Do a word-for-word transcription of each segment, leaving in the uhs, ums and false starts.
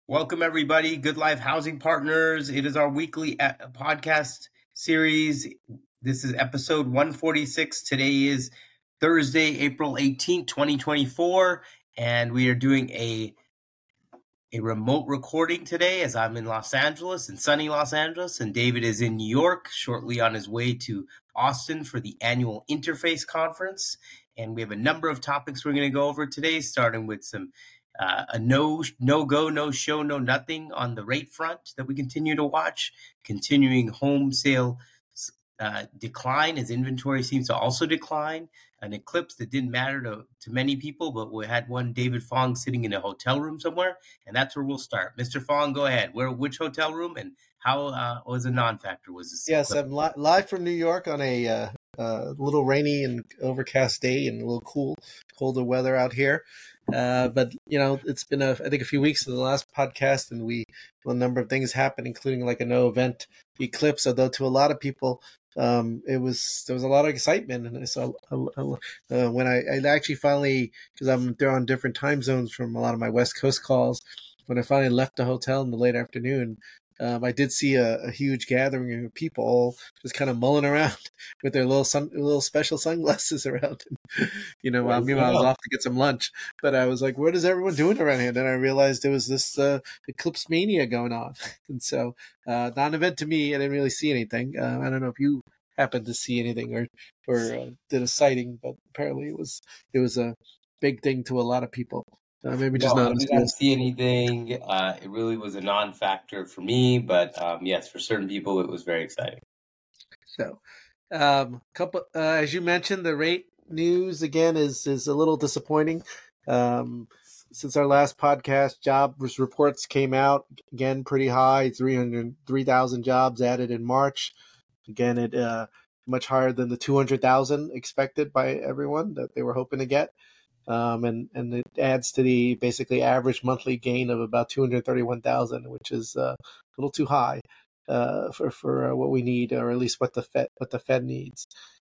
Welcome, everybody. Good Life Housing Partners. It is our weekly podcast series. This is episode one forty-six. Today is Thursday, April eighteenth, twenty twenty-four, and we are doing a a remote recording today as I'm in Los Angeles, in sunny Los Angeles, and David is in New York, shortly on his way to Austin for the annual Interface Conference. And we have a number of topics we're going to go over today, starting with some Uh, a no, no go, no show, no nothing on the rate front that we continue to watch, continuing home sale uh, decline as inventory seems to also decline, an eclipse that didn't matter to, to many people, but we had one David Fong sitting in a hotel room somewhere, and that's where we'll start. Mister Fong, go ahead. Where, which hotel room, and how uh, was a non-factor? Was this? Yes, eclipse? I'm li- live from New York on a uh, uh, little rainy and overcast day and a little cool, colder weather out here. Uh, but, you know, it's been, a, I think, a few weeks since the last podcast, and we a number of things happened, including like a no event eclipse, although to a lot of people, um, it was there was a lot of excitement. And I saw uh, when I, I actually finally, because I'm there on different time zones from a lot of my West Coast calls, when I finally left the hotel in the late afternoon, Um, I did see a, a huge gathering of people all just kind of mulling around with their little sun, little special sunglasses around. you know, while meanwhile I was off to get some lunch. But I was like, "What is everyone doing around here?" Then I realized there was this uh, eclipse mania going on, and so uh, non-event to me. I didn't really see anything. Uh, I don't know if you happened to see anything or or uh, did a sighting, but apparently it was it was a big thing to a lot of people. Uh, maybe just No, not. I did not see anything. Uh, it really was a non-factor for me, but um, yes, for certain people, it was very exciting. So, um, couple uh, as you mentioned, the rate news again is is a little disappointing. Um, since our last podcast, jobs reports came out again pretty high, three hundred three thousand jobs added in March. Again, it uh, much higher than the two hundred thousand expected by everyone that they were hoping to get. Um, and, and it adds to the basically average monthly gain of about two hundred thirty-one thousand, which is uh, a little too high uh, for for uh, what we need, or at least what the Fed what the Fed needs.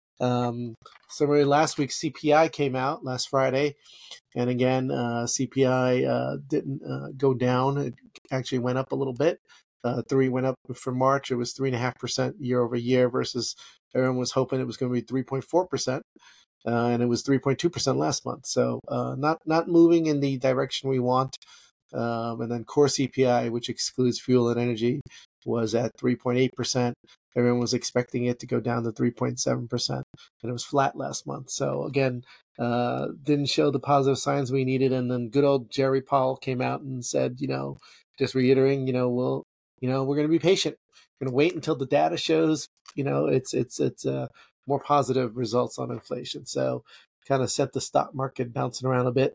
Um, similarly, last week's C P I came out last Friday, and again, uh, C P I uh, didn't uh, go down; it actually went up a little bit. Uh, three went up for March. It was three and a half percent year over year, versus everyone was hoping it was going to be three point four percent. Uh, and it was three point two percent last month. So uh, not not moving in the direction we want. Um, and then core C P I, which excludes fuel and energy, was at three point eight percent. Everyone was expecting it to go down to three point seven percent, and it was flat last month. So again, uh, didn't show the positive signs we needed. And then good old Jerry Powell came out and said, you know, just reiterating, you know, we'll, you know, we're going to be patient. We're going to wait until the data shows, you know, it's it's it's uh, more positive results on inflation. So kind of set the stock market bouncing around a bit.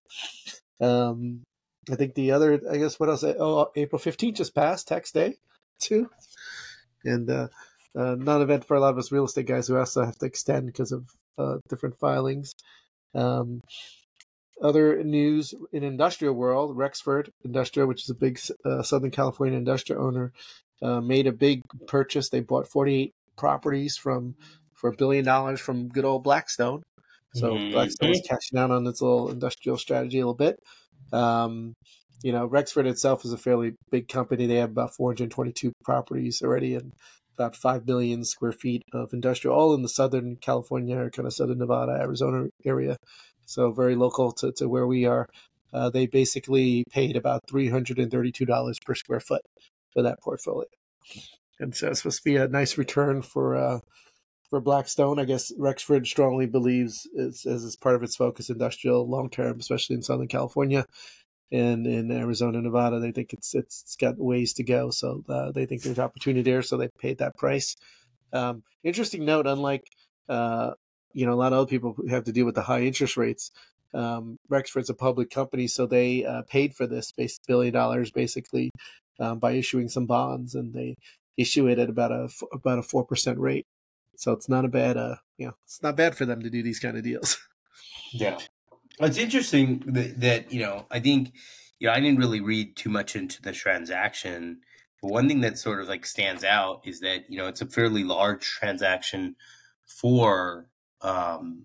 Um, I think the other, I guess, what else? Oh, April fifteenth just passed, tax day, too. And uh, uh, non-event for a lot of us real estate guys who also have to extend because of uh, different filings. Um, other news in industrial world, Rexford Industrial, which is a big uh, Southern California industrial owner, uh, made a big purchase. They bought forty-eight properties from for a billion dollars from good old Blackstone. So mm-hmm. Blackstone is cashing out on its little industrial strategy a little bit. Um, you know, Rexford itself is a fairly big company. They have about four hundred twenty-two properties already and about five million square feet of industrial, all in the Southern California or kind of Southern Nevada, Arizona area. So very local to, to where we are. Uh, they basically paid about three hundred thirty-two dollars per square foot for that portfolio. And so it's supposed to be a nice return for uh, for Blackstone. I guess Rexford strongly believes, as, as is part of its focus, industrial long-term, especially in Southern California and in Arizona, Nevada. They think it's it's, it's got ways to go. So uh, they think there's opportunity there, so they paid that price. Um, interesting note, unlike uh, you know, a lot of other people who have to deal with the high interest rates, um, Rexford's a public company, so they uh, paid for this base billion dollars basically um, by issuing some bonds, and they issue it at about a about a four percent rate. So it's not a bad, uh, you know, it's not bad for them to do these kind of deals. Yeah, it's interesting that, that you know, I think, you know, I didn't really read too much into the transaction. But one thing that sort of like stands out is that, you know, it's a fairly large transaction for um,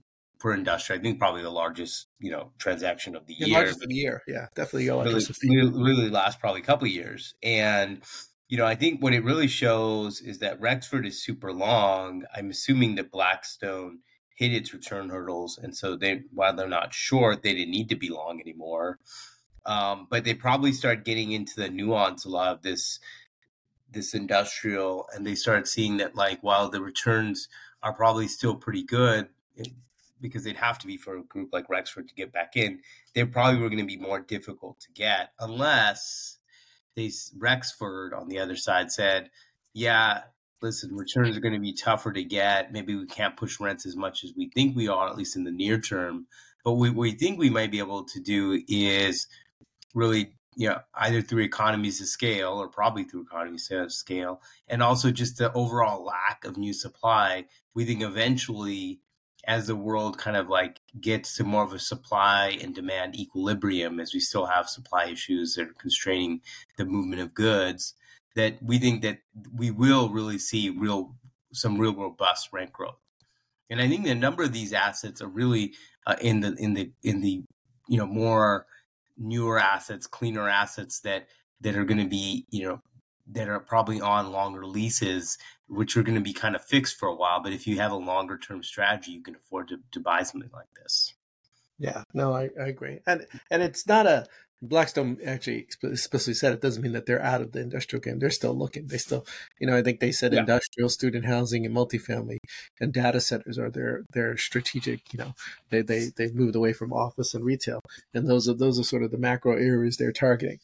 for industrial. I think probably the largest, you know, transaction of the The year. largest of the year, yeah, definitely Really, electricity. really, really last probably a couple of years. And, you know, I think what it really shows is that Rexford is super long. I'm assuming that Blackstone hit its return hurdles. And so they, while they're not short, they didn't need to be long anymore. Um, but they probably started getting into the nuance a lot of this, this industrial, and they started seeing that, like, while the returns are probably still pretty good, it, because they'd have to be for a group like Rexford to get back in, they probably were going to be more difficult to get unless they Rexford on the other side said, yeah, listen, returns are going to be tougher to get. Maybe we can't push rents as much as we think we are, at least in the near term. But what we think we might be able to do is really, you know, either through economies of scale or probably through economies of scale, and also just the overall lack of new supply. We think eventually, as the world kind of like gets to more of a supply and demand equilibrium, as we still have supply issues that are constraining the movement of goods, that we think that we will really see real, some real robust rent growth. And I think the number of these assets are really uh, in the, in the, in the, you know, more newer assets, cleaner assets that, that are going to be, you know, that are probably on longer leases, which are going to be kind of fixed for a while. But if you have a longer term strategy, you can afford to, to buy something like this. Yeah, no, I, I agree. And and it's not a, Blackstone actually explicitly said it doesn't mean that they're out of the industrial game. They're still looking. They still, you know, I think they said yeah. industrial, student housing, and multifamily and data centers are their their strategic, you know, they they they've moved away from office and retail. And those are those are sort of the macro areas they're targeting.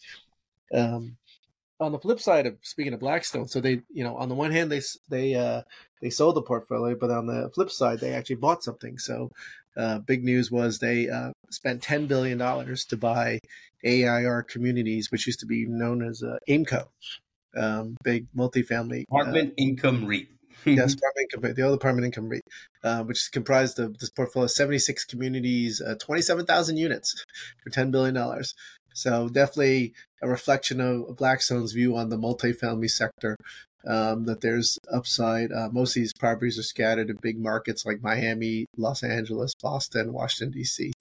Um On the flip side of speaking of Blackstone, so they, you know, on the one hand they they uh, they sold the portfolio, but on the flip side they actually bought something. So, uh, big news was they uh, spent ten billion dollars to buy A I R Communities, which used to be known as uh, Aimco, um, big multifamily apartment uh, income REIT. Yes, apartment income, the old apartment income REIT, uh, which is comprised of this portfolio of seventy-six communities, uh, twenty-seven thousand units for ten billion dollars. So definitely a reflection of Blackstone's view on the multifamily sector, um, that there's upside. Uh, most of these properties are scattered in big markets like Miami, Los Angeles, Boston, Washington, D C.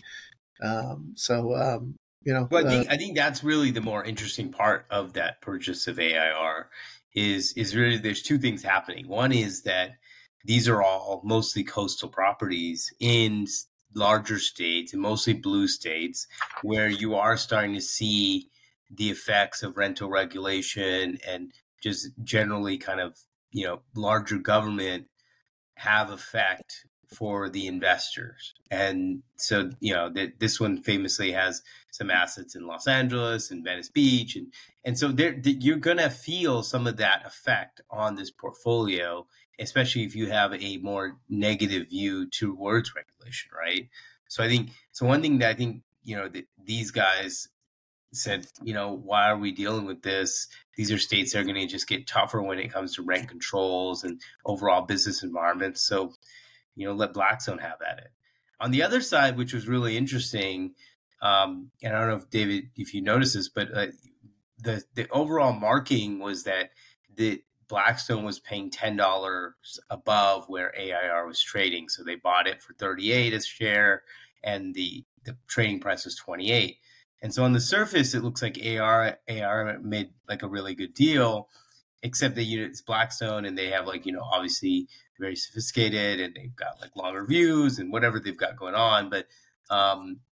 Um, so, um, you know. Well, I think, uh, I think that's really the more interesting part of that purchase of A I R is, is really there's two things happening. One is that these are all mostly coastal properties in larger states and mostly blue states where you are starting to see the effects of rental regulation and just generally kind of, you know, larger government have effect for the investors. And so, you know, that this one famously has some assets in Los Angeles and Venice Beach. And, and so there, you're going to feel some of that effect on this portfolio, especially if you have a more negative view towards regulation, right? So I think, so one thing that I think, you know, that these guys said, you know, why are we dealing with this? These are states that are going to just get tougher when it comes to rent controls and overall business environments. So, you know, let Blackstone have at it. On the other side, which was really interesting, um, and I don't know if David, if you noticed this, but uh, the the overall marking was that the Blackstone was paying ten dollars above where A I R was trading. So they bought it for thirty-eight a share, and the the trading price was twenty-eight. And so on the surface, it looks like A R A R made like a really good deal, except that, you know, it's Blackstone and they have, like, you know, obviously very sophisticated and they've got like longer views and whatever they've got going on. But um,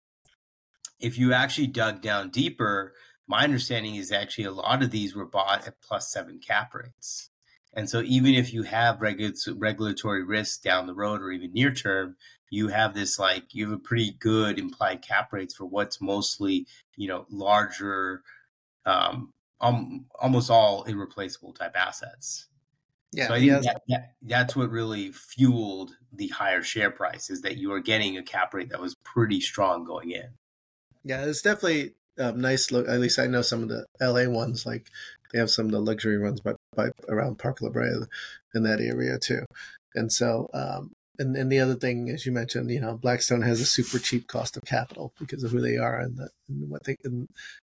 if you actually dug down deeper, my understanding is actually a lot of these were bought at plus seven cap rates. And so even if you have regu- regulatory risk down the road or even near term, you have this, like, you have a pretty good implied cap rates for what's mostly, you know, larger, um, um, almost all irreplaceable type assets. Yeah, so I think that, that, that's what really fueled the higher share price, is that you are getting a cap rate that was pretty strong going in. Yeah, it's definitely a nice look. At least I know some of the L A ones, like they have some of the luxury ones by, by around Park La Brea in that area too. And so, um, and, and the other thing, as you mentioned, you know, Blackstone has a super cheap cost of capital because of who they are and, the, and what they and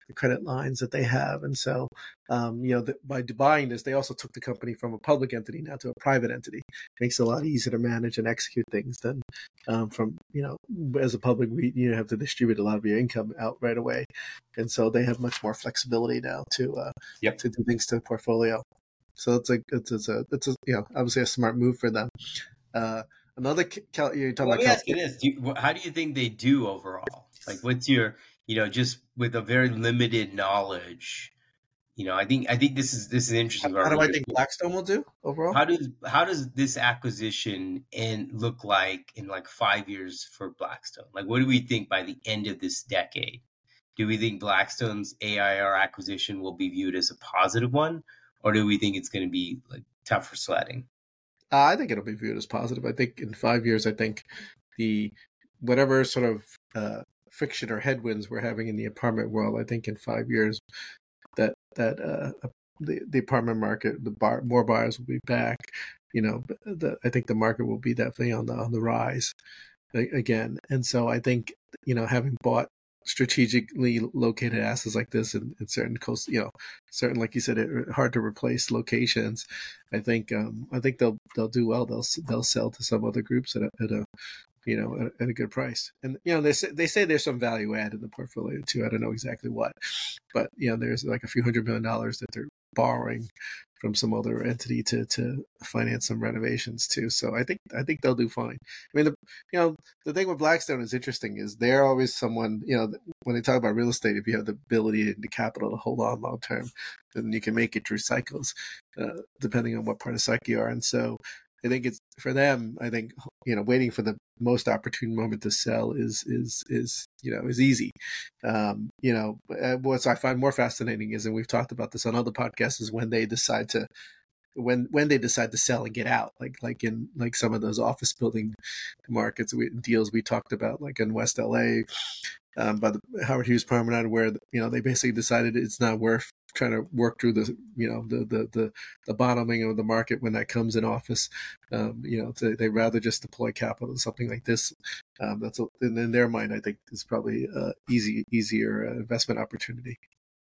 the credit lines that they have. And so, um, you know, the, by buying this, they also took the company from a public entity now to a private entity. Makes it a lot easier to manage and execute things than um, from, you know, as a public REIT, you have to distribute a lot of your income out right away. And so they have much more flexibility now to uh, Yep. to do things to the portfolio. So it's like it's, it's a it's a you know obviously a smart move for them. Uh, another Cal- you're talking Well, let about me ask you California. this: do you, how do you think they do overall? Like, what's your, you know, just with a very limited knowledge, you know, I think I think this is this is interesting. How About do I research. think Blackstone will do overall? How does how does this acquisition and look like in like five years for Blackstone? Like, what do we think by the end of this decade? Do we think Blackstone's A I R acquisition will be viewed as a positive one, or do we think it's going to be like tougher sledding? Uh, I think it'll be viewed as positive. I think in five years, I think the whatever sort of uh, friction or headwinds we're having in the apartment world, I think in five years that that uh, the the apartment market, the bar, more buyers will be back. You know, the, I think the market will be definitely on the on the rise again. And so I think, you know, having bought strategically located assets like this in, in certain coast, you know, certain, like you said, it, hard to replace locations. I think, um, I think they'll, they'll do well. They'll, they'll sell to some other groups at a, at a you know, at, at a good price. And, you know, they say, they say there's some value add in the portfolio too. I don't know exactly what, but, you know, there's like a few hundred million dollars that they're borrowing from some other entity to to finance some renovations too. So I think I think they'll do fine. I mean, the, you know, the thing with Blackstone is interesting is they're always someone, you know, when they talk about real estate, if you have the ability and the capital to hold on long term, then you can make it through cycles, uh, depending on what part of cycle you are. And so I think it's for them. I think, you know, waiting for the most opportune moment to sell is is is you know is easy. Um, you know, what I find more fascinating is, and we've talked about this on other podcasts, is when they decide to when when they decide to sell and get out, like like in like some of those office building markets we, deals we talked about, like in West L A, um, by the Howard Hughes Promenade, where you know they basically decided it's not worth trying to work through the you know the the the, the bottoming of the market when that comes in office. Um, you know, to, they rather just deploy capital to something like this. Um, that's a, in, in their mind, I think is probably a easy easier uh, investment opportunity.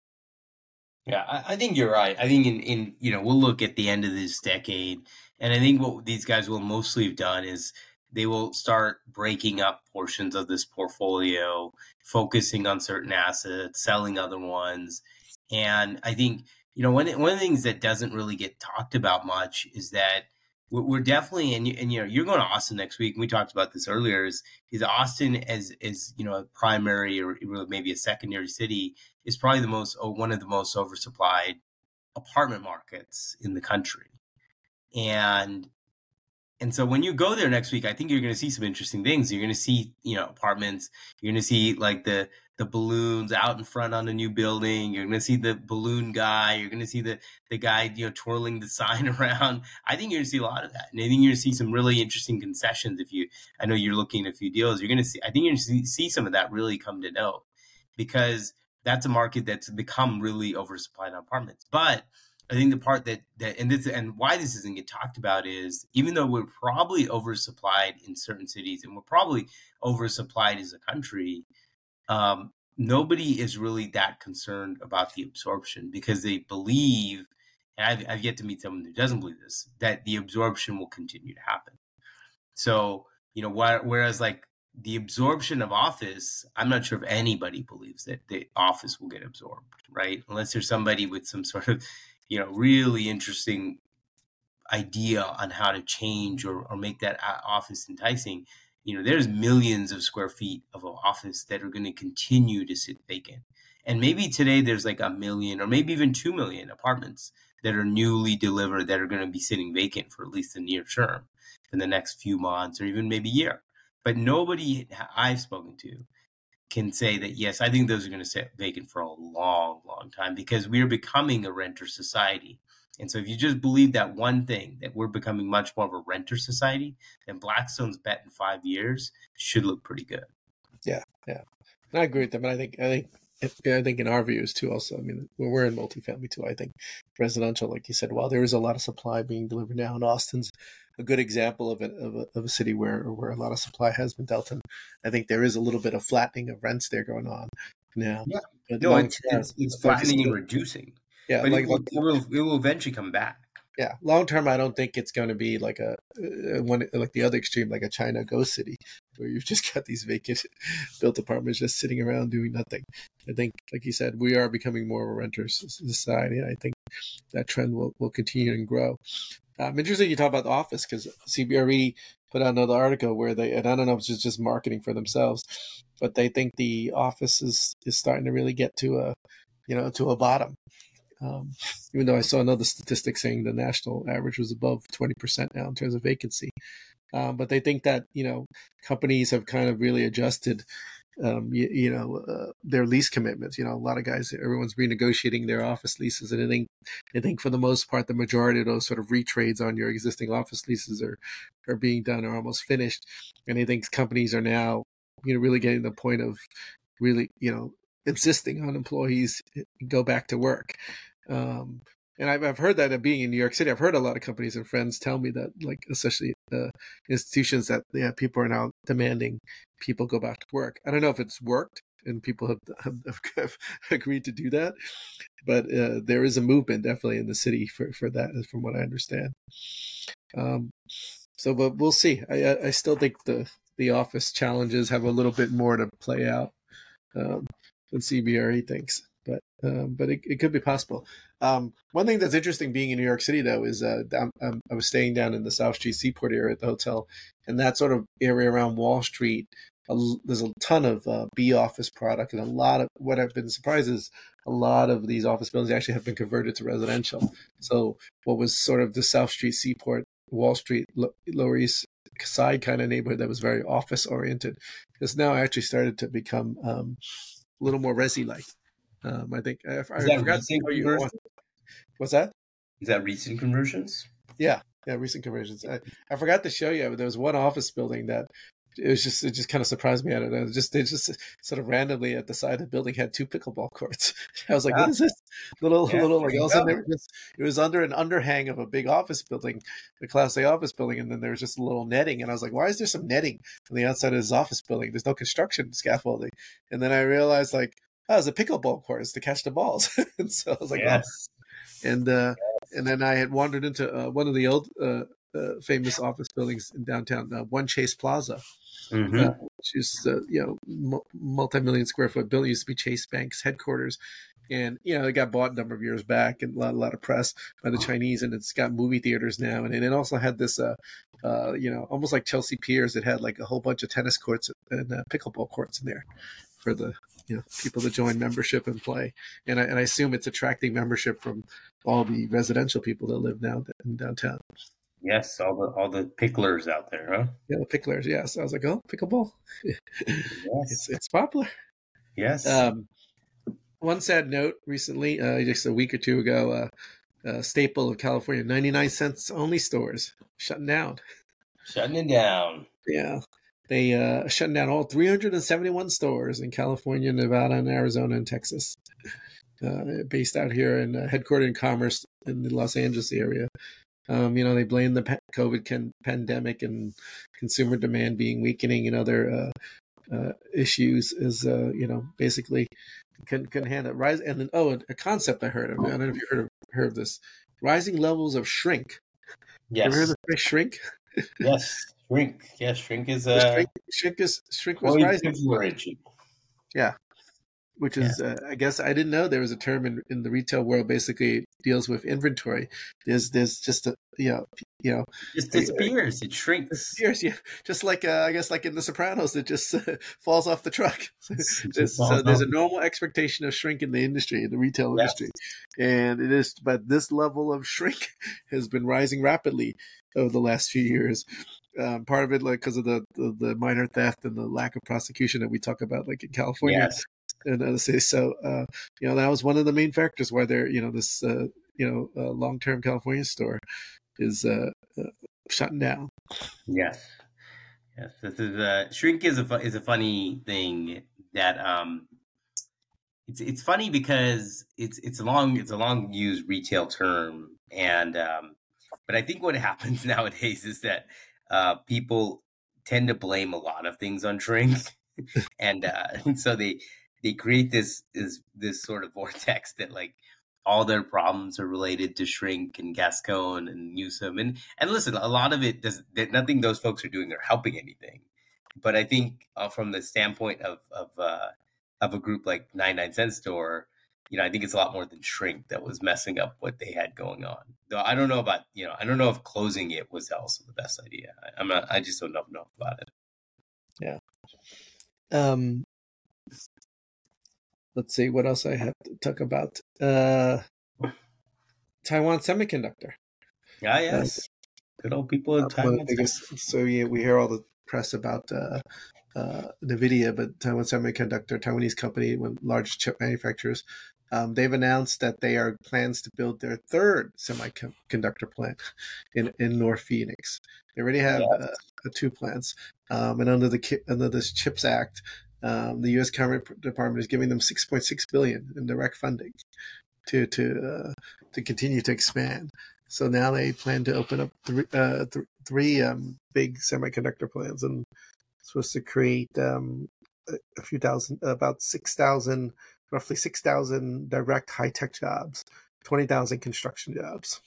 Yeah, I, I think you're right. I think in, in, you know, we'll look at the end of this decade, and I think what these guys will mostly have done is they will start breaking up portions of this portfolio, focusing on certain assets, selling other ones. And I think, you know, one, one of the things that doesn't really get talked about much is that we're, we're definitely, and, and, you know, you're going to Austin next week, and we talked about this earlier, is, is Austin as, as, you know, a primary or maybe a secondary city is probably the most, oh, one of the most oversupplied apartment markets in the country. And and so when you go there next week, I think you're going to see some interesting things. You're going to see, you know, apartments. You're going to see like the the balloons out in front on a new building. You're going to see the balloon guy. You're going to see the the guy, you know, twirling the sign around. I think you're going to see a lot of that, and I think you're going to see some really interesting concessions. If you, I know you're looking at a few deals. You're going to see. I think you're going to see, see some of that really come to note, because that's a market that's become really oversupplied on apartments. But I think the part that, that and this and why this doesn't get talked about is, even though we're probably oversupplied in certain cities and we're probably oversupplied as a country, um, nobody is really that concerned about the absorption, because they believe, and I've, I've yet to meet someone who doesn't believe this, that the absorption will continue to happen. So, you know, wh- whereas like the absorption of office, I'm not sure if anybody believes that the office will get absorbed, right? Unless there's somebody with some sort of, you know, really interesting idea on how to change or, or make that office enticing. You know, there's millions of square feet of an office that are going to continue to sit vacant. And maybe today there's like a million or maybe even two million apartments that are newly delivered that are going to be sitting vacant for at least the near term, in the next few months or even maybe a year. But nobody I've spoken to can say that, yes, I think those are going to sit vacant for a long, long time, because we are becoming a renter society. And so if you just believe that one thing, that we're becoming much more of a renter society, then Blackstone's bet in five years should look pretty good. Yeah, yeah. And I agree with them. And I think, I think, I think in our views too, also, I mean, we're in multifamily too. I think residential, like you said, while there is a lot of supply being delivered now, and Austin's a good example of, it, of, a, of a city where, where a lot of supply has been dealt in. I think there is a little bit of flattening of rents there going on. now. Yeah. But No, long it's term, it's it's like you flattening and said, reducing, yeah, but it like will it will it will eventually come back. yeah, long term, I don't think it's going to be like a uh, one like the other extreme, like a China ghost city, where you've just got these vacant built apartments just sitting around doing nothing. I think, like you said, we are becoming more of a renters society, and I think that trend will, will continue and grow. Um, interesting you talk about the office because C B R E put out another article where they, and I don't know if it's just, just marketing for themselves, but they think the office is, is starting to really get to a, you know, to a bottom. Um, even though I saw another statistic saying the national average was above twenty percent now in terms of vacancy. Um, but they think that, you know, companies have kind of really adjusted, um, you, you know, uh, their lease commitments. You know, a lot of guys, everyone's renegotiating their office leases. And I think, I think for the most part, the majority of those sort of retrades on your existing office leases are, are being done or almost finished. And I think companies are now, you know, really getting to the point of really, you know, insisting on employees go back to work. Um, and I've, I've heard that of being in New York City. I've heard a lot of companies and friends tell me that, like, especially uh, institutions, that yeah, people are now demanding people go back to work. I don't know if it's worked and people have, have, have agreed to do that, but uh, there is a movement definitely in the city for, for that, from what I understand. Um, so, but we'll see. I, I still think the, the office challenges have a little bit more to play out um, than C B R E thinks. But um, but it, it could be possible. Um, one thing that's interesting being in New York City, though, is uh, I'm, I'm, I was staying down in the South Street Seaport area at the hotel, and that sort of area around Wall Street, a, there's a ton of uh, B office product, and a lot of what I've been surprised is a lot of these office buildings actually have been converted to residential. So what was sort of the South Street Seaport, Wall Street, Lower East Side kind of neighborhood that was very office oriented, has now actually started to become um, a little more resi like. Um, I think I, I Is that forgot to recent tell you. conversion? What's that? Is that recent conversions? Yeah, yeah, recent conversions. I, I forgot to show you. There was one office building that it was just it just kind of surprised me. I don't know. It just they just sort of randomly at the side of the building had two pickleball courts. I was like, Ah, what is this? Little yeah, little there like you also go. there was, it was under an underhang of a big office building, the Class A office building, and then there was just a little netting. And I was like, why is there some netting on the outside of this office building? There's no construction scaffolding. And then I realized like, oh, it's a pickleball court. It's to catch the balls. And so I was like, oh. Yes. And uh, and then I had wandered into uh, one of the old uh, uh, famous office buildings in downtown, uh, One Chase Plaza, Mm-hmm. uh, which is uh, you know m- multi-million square foot building. It used to be Chase Bank's headquarters, and you know it got bought a number of years back, and a lot, a lot of press by the Chinese, and it's got movie theaters now, and, and it also had this. Uh, uh, you know, almost like Chelsea Piers, it had like a whole bunch of tennis courts and uh, pickleball courts in there for the you know people to join membership and play. And I, and I assume it's attracting membership from all the residential people that live now in downtown. Yes, all the all the picklers out there, huh? Yeah, the picklers. Yeah, so I was like, oh, pickleball. Yes. it's it's popular. Yes. Um, one sad note recently, uh, just a week or two ago, uh, a staple of California, ninety-nine cents only stores shutting down. Shutting it down. Yeah. They uh, shutting down all three hundred seventy-one stores in California, Nevada, and Arizona, and Texas. Uh, based out here and uh, headquartered in Commerce in the Los Angeles area. Um, you know, they blame the pa- COVID can- pandemic and consumer demand being weakening and other uh, uh, issues is, uh, you know, basically can can handle it. Rise and then oh, a concept I heard of. I don't know if you heard of, heard of this. Rising levels of shrink. Yes. You ever heard of the phrase shrink? Yes. Shrink. Yes, shrink is uh shrink, shrink is shrink was rising. Yeah. Which is, yeah. uh, I guess, I didn't know there was a term in, in the retail world. Basically, deals with inventory. There's, there's just a, you know, you know, it disappears. It shrinks. Disappears, yeah. Just like, uh, I guess, like in The Sopranos, it just uh, falls off the truck. there's, so there's a normal expectation of shrink in the industry, in the retail yes. industry, and it is. But this level of shrink has been rising rapidly over the last few years. Um, part of it, like, because of the, the the minor theft and the lack of prosecution that we talk about, like in California. Yes. And other cities. So, uh, you know, that was one of the main factors why they're, you know, this, uh, you know, uh, long-term California store is uh, uh, shutting down. Yes, yes. This is uh, shrink is a is a funny thing that um, it's it's funny because it's it's a long it's a long used retail term, and um, but I think what happens nowadays is that uh, people tend to blame a lot of things on shrink, and uh, and so they. they create this is this sort of vortex that like all their problems are related to Shrink and Gascon and Newsom. And and listen, a lot of it does that nothing those folks are doing are helping anything. But I think uh, from the standpoint of of uh, of a group like ninety-nine Cent Store, you know, I think it's a lot more than Shrink that was messing up what they had going on. Though I don't know about, you know, I don't know if closing it was also the best idea. I, I'm not, I just don't know enough about it. Yeah. Um. Let's see what else I have to talk about. Uh, Taiwan Semiconductor. Ah, yes. Uh, Good old people in uh, Taiwan. Biggest, so yeah, we hear all the press about uh, uh, NVIDIA, but Taiwan Semiconductor, Taiwanese company, one of the largest chip manufacturers, um, they've announced that they are plans to build their third semiconductor plant in, in North Phoenix. They already have yes. uh, two plants, um, and under the under this CHIPS Act, um, the U S Government Department is giving them six point six billion dollars in direct funding to to uh, to continue to expand. So now they plan to open up three, uh, th- three um, big semiconductor plants, and supposed to create um, a, a few thousand, about six thousand, roughly six thousand direct high tech jobs, twenty thousand construction jobs.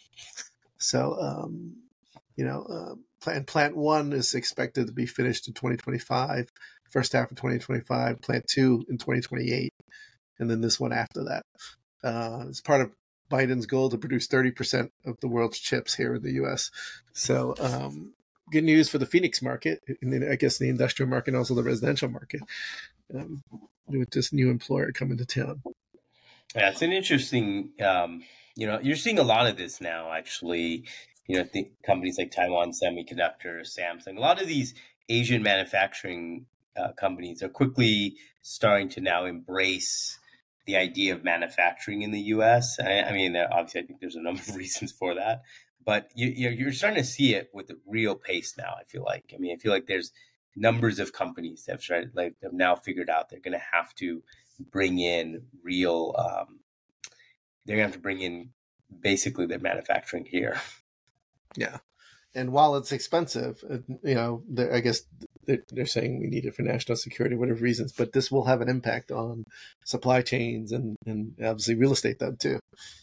So, um, you know, uh, plant plant one is expected to be finished in twenty twenty-five, first half of twenty twenty-five. Plant two in twenty twenty-eight, and then this one after that. Uh, it's part of Biden's goal to produce thirty percent of the world's chips here in the U S. So um, good news for the Phoenix market, and then I guess the industrial market and also the residential market um, with this new employer coming to town. Yeah, it's an interesting, um, you know, you're seeing a lot of this now, actually. You know, the companies like Taiwan Semiconductor, Samsung, a lot of these Asian manufacturing uh, companies are quickly starting to now embrace the idea of manufacturing in the U S. I, I mean, obviously, I think there's a number of reasons for that, but you, you're starting to see it with a real pace now. I feel like, I mean, I feel like there's numbers of companies that have tried, like, have now figured out they're going to have to bring in real. Um, they're going to have to bring in basically their manufacturing here. Yeah, and while it's expensive, you know, I guess they're saying we need it for national security, whatever reasons, but this will have an impact on supply chains and, and obviously real estate though too.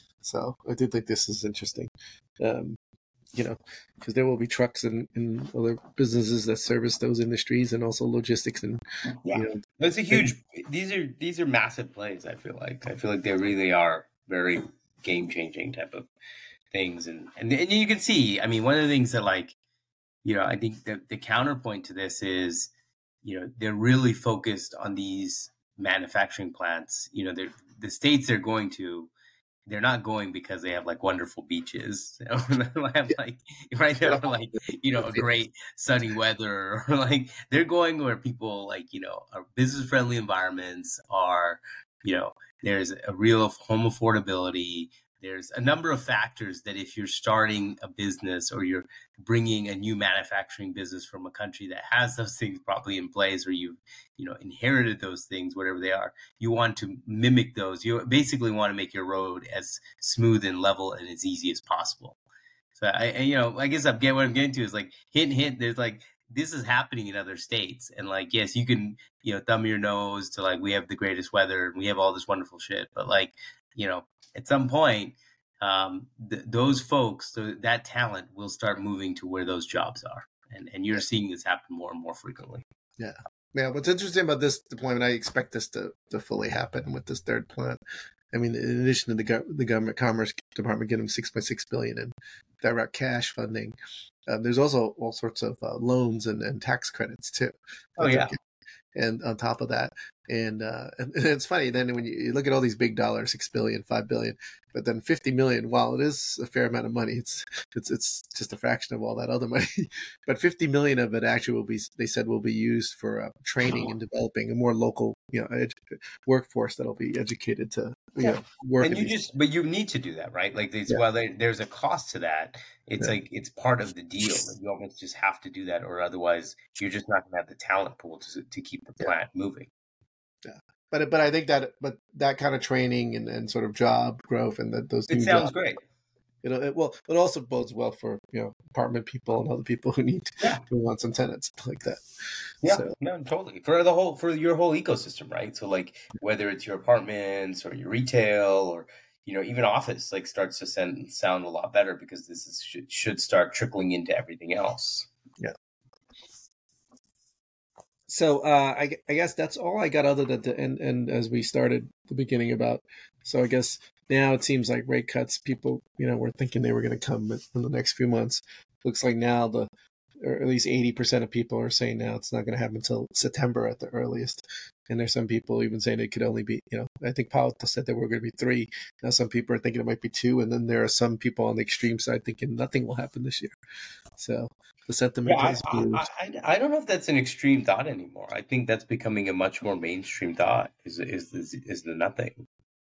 So I do think this is interesting, um, you know, because there will be trucks and, and other businesses that service those industries and also logistics and, yeah, you know. It's a huge, these are, these are massive plays. I feel like, I feel like they really are very game changing type of things. And, and, and you can see, I mean, one of the things that like, you know, I think the, the counterpoint to this is, you know, they're really focused on these manufacturing plants. You know, they're, the states they're going to, they're not going because they have like wonderful beaches. You know? They have like right there, like, you know, a great sunny weather, or like they're going where people like, you know, are business friendly environments, are, you know, there's a real home affordability. There's a number of factors that if you're starting a business or you're bringing a new manufacturing business from a country that has those things probably in place, or you, you know, inherited those things, whatever they are, you want to mimic those. You basically want to make your road as smooth and level and as easy as possible. So I, and, you know, I guess I'm getting what I'm getting to is like hint, hint. There's like this is happening in other states, and like yes, you can, you know, thumb your nose to like we have the greatest weather and we have all this wonderful shit, but like, you know, at some point, um, th- those folks, th- that talent will start moving to where those jobs are. And and you're yeah. seeing this happen more and more frequently. Yeah. Yeah. What's interesting about this deployment, I expect this to, to fully happen with this third plant. I mean, in addition to the, go- the government commerce department getting six point six billion dollars in direct cash funding, uh, there's also all sorts of uh, loans and, and tax credits too. Oh, yeah. And on top of that, and, uh, and it's funny then when you, you look at all these big dollars, six billion, five billion, but then fifty million, while it is a fair amount of money, it's it's it's just a fraction of all that other money. But fifty million of it actually will be, they said, will be used for uh, training and developing a more local, you know, ed- workforce that'll be educated to, you yeah. know, work. And you just, but you need to do that, right? Like, these, yeah. While there, there's a cost to that, it's yeah. like it's part of the deal. Like, you almost just have to do that, or otherwise you're just not going to have the talent pool to to keep the plant yeah. moving. Yeah. But but I think that but that kind of training and, and sort of job growth and that those it new sounds jobs, great. It, it well, it also bodes well for you know apartment people and other people who need Yeah. who want some tenants like that. Yeah, So, no, totally. For the whole, for your whole ecosystem, right? So like whether it's your apartments or your retail or, you know, even office, like starts to sound, sound a lot better because this is, should, should start trickling into everything else. yeah. So uh, I, I guess that's all I got other than the, and, and as we started the beginning about, so I guess now it seems like rate cuts, people, you know, were thinking they were going to come in the next few months. Looks like now the, or at least eighty percent of people are saying now it's not going to happen until September at the earliest. And there's some people even saying it could only be, you know, I think Powell said there were going to be three. Now some people are thinking it might be two. And then there are some people on the extreme side thinking nothing will happen this year. So the sentiment Yeah, has I, moved. I, I, I don't know if that's an extreme thought anymore. I think that's becoming a much more mainstream thought is, is, is, is the nothing.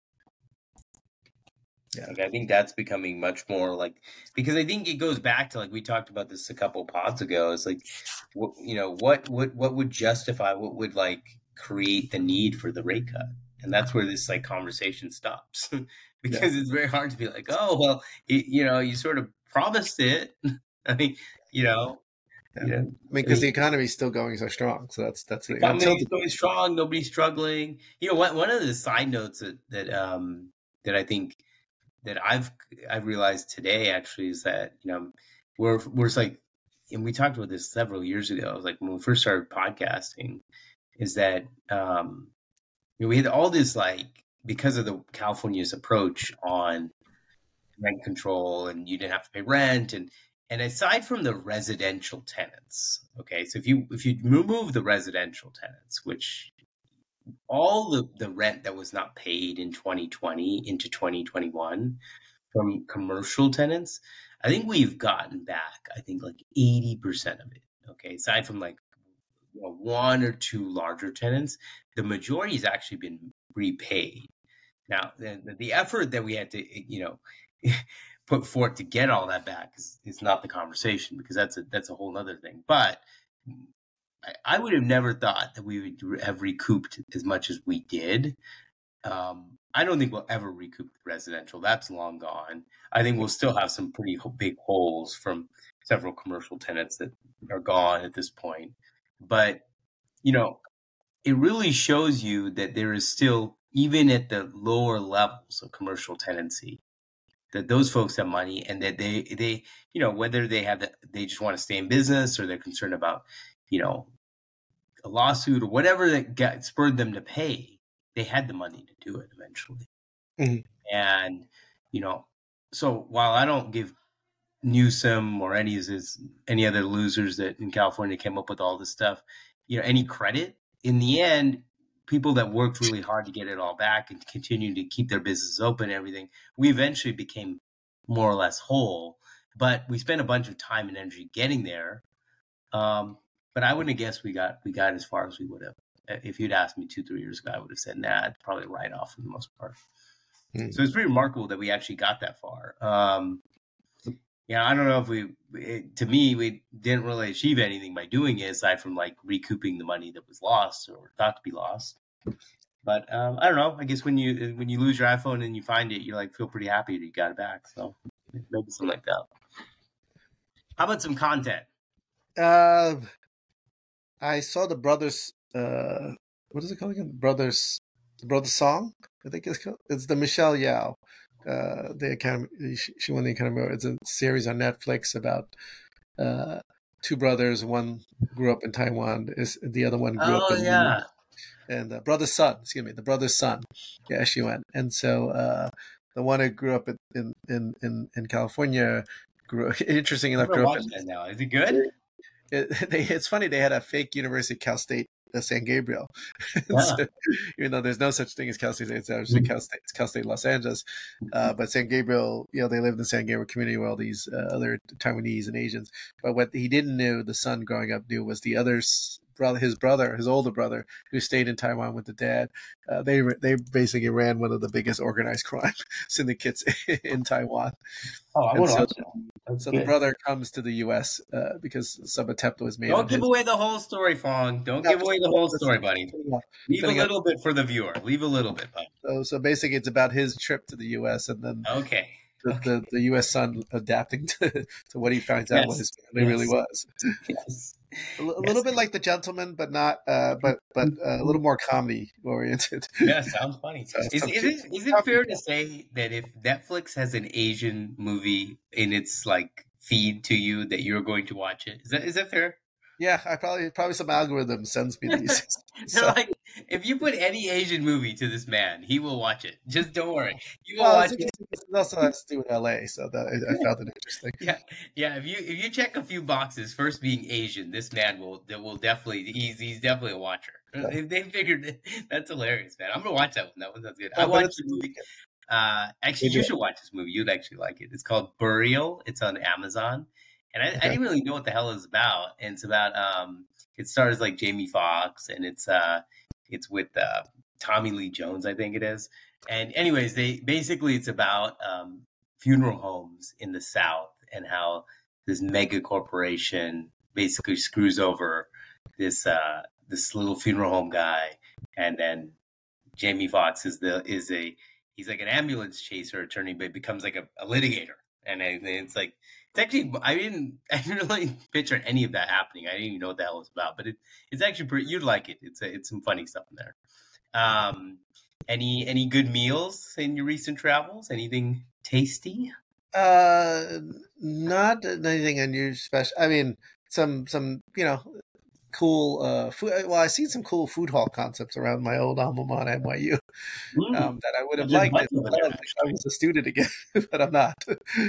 Yeah. Like, I think that's becoming much more like, because I think it goes back to, like, we talked about this a couple pods ago. It's like, what, you know, what, what, what would justify, what would like create the need for the rate cut? And that's where this like conversation stops because yeah. It's very hard to be like, oh, well, it, you know, you sort of promised it. I mean, you know, yeah. You know, I mean, because the economy is still going so strong. So that's, that's the economy is going strong. Nobody's struggling. You know, one, one of the side notes that, that, um, that I think, that I've I've realized today actually is that, you know, we're we're like, and we talked about this several years ago. It was like when we first started podcasting, is that um, you know, we had all this like, because of the California's approach on rent control, and you didn't have to pay rent, and and aside from the residential tenants, okay, so if you if you remove the residential tenants, which all the, the rent that was not paid in twenty twenty into twenty twenty-one from commercial tenants, I think we've gotten back, I think like eighty percent of it. Okay. Aside from like, you know, one or two larger tenants, the majority has actually been repaid. Now, the, the effort that we had to, you know, put forth to get all that back is, is not the conversation, because that's a, that's a whole other thing. But I would have never thought that we would have recouped as much as we did. Um, I don't think we'll ever recoup the residential. That's long gone. I think we'll still have some pretty big holes from several commercial tenants that are gone at this point. But, you know, it really shows you that there is still, even at the lower levels of commercial tenancy, that those folks have money, and that they, they, you know, whether they have the, they just want to stay in business, or they're concerned about, you know, a lawsuit or whatever that got spurred them to pay, they had the money to do it eventually. Mm-hmm. And, you know, so while I don't give Newsom or any of his, any other losers that in California came up with all this stuff, you know, any credit, in the end, people that worked really hard to get it all back and continue to keep their business open and everything, we eventually became more or less whole, but we spent a bunch of time and energy getting there. Um, But I wouldn't have guessed we got we got as far as we would have. If you'd asked me two, three years ago, I would have said, nah, it's probably right off for the most part. Mm. So it's pretty remarkable that we actually got that far. Um, yeah, I don't know if we, it, to me, we didn't really achieve anything by doing it, aside from like recouping the money that was lost or thought to be lost. But um, I don't know. I guess when you when you lose your iPhone and you find it, you like feel pretty happy that you got it back. So maybe something like that. How about some content? Uh, I saw the Brothers, uh, what is it called again? Brothers, Brothers Song, I think it's called. It's the Michelle Yeoh. Uh, the Academy, she, she won the Academy Award. It's a series on Netflix about uh, two brothers. One grew up in Taiwan. Is the other one grew oh, up in yeah. And the brother's son, excuse me, the brother's son. Yeah, she went. And so uh, the one who grew up in in in, in California grew. Interesting enough, grew up in. That now. Is it good? It, they, it's funny, they had a fake University of Cal State, uh, San Gabriel. Yeah. So, even though there's no such thing as Cal State, it's actually mm-hmm. Cal State, it's Cal State Los Angeles. Uh, but San Gabriel, you know, they lived in San Gabriel community where all these uh, other Taiwanese and Asians. But what he didn't know, the son growing up knew, was the others. Brother, his brother, his older brother, who stayed in Taiwan with the dad, uh, they they basically ran one of the biggest organized crime syndicates in Taiwan. Oh, I want to so, watch that. So good. The brother comes to the U S uh, because some attempt was made. Don't give his... away the whole story, Fong. Don't no, give away the whole story, buddy. Leave a little up. bit for the viewer. Leave a little bit, buddy. So, so basically, it's about his trip to the U S and then okay. the, Okay. the, the U S son adapting to, to what he finds out what Yes. his family really Yes. was. Yes. A, l- a Yes. little bit like The Gentleman, but not, uh, but but uh, a little more comedy oriented. Yeah, sounds funny. So Is some is cute, it is it comedy fair to stuff. say that if Netflix has an Asian movie in its like feed to you that you're going to watch it? Is that is that fair? Yeah, I probably probably some algorithm sends me these. They're So, like, if you put any Asian movie to this man, he will watch it. Just don't worry, he will well, it's watch it. interesting because it also has to do with L A, so that I, I found it interesting. Yeah, yeah. If you if you check a few boxes, first being Asian, this man will that will definitely he's he's definitely a watcher. Yeah. They, they figured it. That's hilarious, man. I'm gonna watch that one. That one sounds good. I Uh, but watched it's the movie. Uh, actually, maybe you should watch this movie. You'd actually like it. It's called Burial. It's on Amazon, and I, I okay. didn't really know what the hell it's about. And it's about um, it stars like Jamie Foxx, and it's uh, it's with uh, Tommy Lee Jones, I think it is. And anyways, they basically it's about um, funeral homes in the South and how this mega corporation basically screws over this uh, this little funeral home guy, and then Jamie Foxx is the is a he's like an ambulance chaser attorney, but becomes like a, a litigator, and, I, and it's like it's actually I didn't I didn't really picture any of that happening. I didn't even know what the hell it was about, but it, it's actually pretty. You'd like it. It's a, it's some funny stuff in there. Um, any any good meals in your recent travels? Anything tasty? Uh, not anything unusual special. I mean, some some you know cool uh food. Well, I seen some cool food hall concepts around my old alma mater, N Y U, Mm, um, that I would have there's a liked bunch if over there, I actually. was a student again, but I'm not.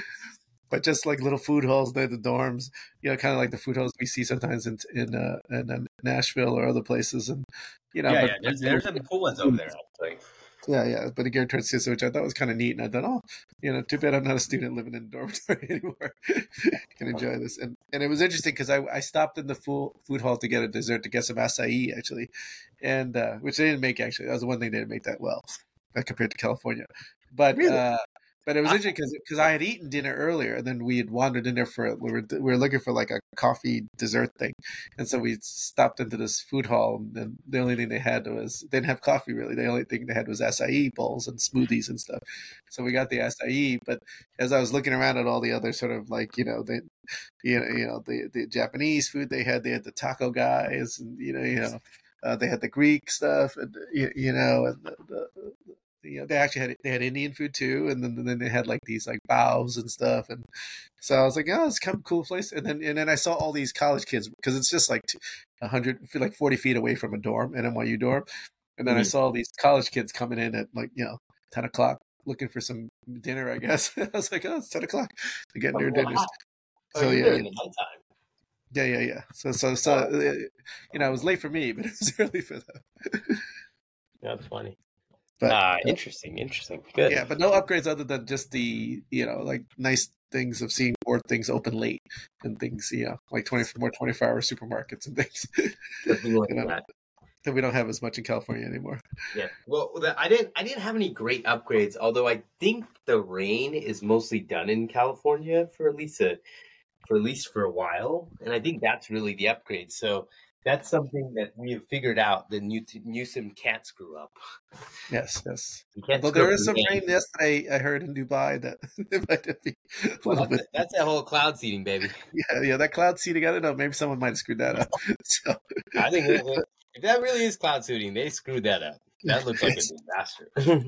But just like little food halls near the dorms, you know, kind of like the food halls we see sometimes in in, uh, in uh, Nashville or other places, and you know, Yeah, but yeah. There's there's some cool ones over there, actually. yeah, yeah, but geared towards sister, which I thought was kind of neat. And I thought, oh, you know, too bad I'm not a student living in a dormitory anymore. Can enjoy this, and and it was interesting because I I stopped in the food food hall to get a dessert to get some acai actually, and uh, which they didn't make actually. That was the one thing they didn't make that well, uh, compared to California, but. Really? uh But it was I, interesting because because I had eaten dinner earlier, and then we had wandered in there for we were we were looking for like a coffee dessert thing, and so we stopped into this food hall, and the only thing they had was they didn't have coffee really. The only thing they had was acai bowls and smoothies and stuff. So we got the acai, but as I was looking around at all the other sort of like you know the you know you know the the Japanese food they had, they had the taco guys, and you know you know uh, they had the Greek stuff, and you, you know and the, the you know, they actually had they had Indian food too, and then then they had like these like bows and stuff, and so I was like, oh, it's kind of a cool place. And then and then I saw all these college kids because it's just like a hundred, like forty feet away from a dorm, an N Y U dorm, and then I Mhm. saw all these college kids coming in at like you know ten o'clock looking for some dinner. I guess I was like, oh, it's ten o'clock to get their Oh, dinners. wow. Oh, So you're yeah, there in yeah, the nighttime. yeah, yeah, yeah. So so so Oh, uh, you know, it was late for me, but it was early for them. that's funny. But Ah, uh, interesting, interesting. Good. yeah, but no upgrades other than just the you know like nice things of seeing more things open late and things you know like twenty more twenty four hour supermarkets and things. Nothing like You know that. that we don't have as much in California anymore. Yeah. Well, the, I didn't. I didn't have any great upgrades. Although I think the rain is mostly done in California for at least a, for at least for a while, and I think that's really the upgrade. So that's something that we have figured out. That New, Newsom can't screw up. Yes, yes. He can't Although screw there up is the some rain. rain yesterday, I heard in Dubai that it might be a Well, little that's bit. that's that whole cloud seeding, baby. Yeah, yeah. That cloud seeding, I don't know. Maybe someone might have screwed that up. So I think it, it, if that really is cloud seeding, they screwed that up. That looks like a yes, disaster.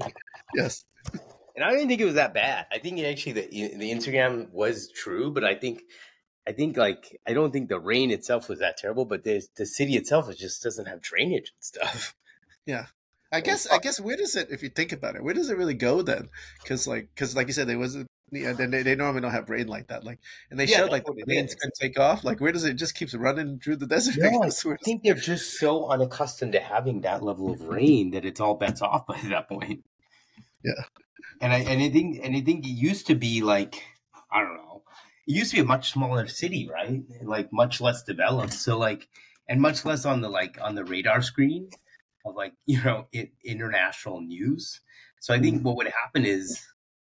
yes. And I didn't think it was that bad. I think it actually the the Instagram was true, but I think I think like I don't think the rain itself was that terrible, but the the city itself it just doesn't have drainage and stuff. Yeah. I And guess I guess where does it if you think about it where does it really go then because like because like you said there was a, yeah, then they, they normally don't have rain like that like and they yeah, showed that's like the what it planes is. couldn't take off like where does it, it just keeps running through the desert I No, I guess where does, think they're just so unaccustomed to having that level of rain that it's all bets off by that point. yeah And I and I think and I think it used to be like I don't know. It used to be a much smaller city, right? Like much less developed. So like and much less on the like on the radar screen of like, you know, it, international news. So I think what would happen is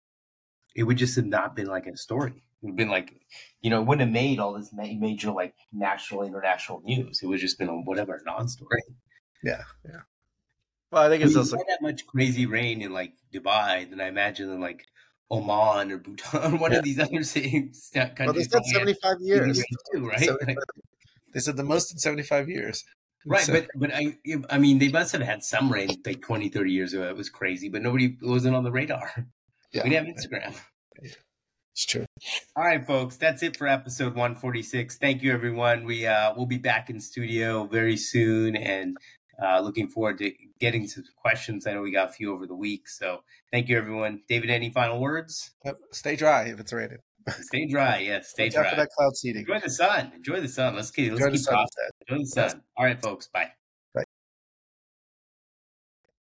it would just have not been like a story. It would have been like, you know, it wouldn't have made all this ma- major like national, international news. It would have just been a whatever non-story. yeah yeah well I think I it's mean, you also had that much crazy rain in like Dubai, then I imagine in like Oman or Bhutan, one Yeah. of these other countries. Well, they said seventy-five years. Too, right? seventy-five They said the most in seventy-five years. Right, So- but but I I mean they must have had some rain like twenty, thirty years ago. It was crazy, but nobody it wasn't on the radar. Yeah. We didn't have Instagram. It's true. All right, folks, that's it for episode one forty-six. Thank you, everyone. We uh we'll be back in studio very soon, and uh looking forward to getting some questions. I know we got a few over the week, so thank you, everyone. David, any final words? Yep. Stay dry if it's raining. Stay dry, yes. Stay Watch out dry. for that cloud seeding. Enjoy the sun. Enjoy the sun. Let's keep let's Enjoy the keep sun talking. instead. Enjoy the sun. All right, folks. Bye.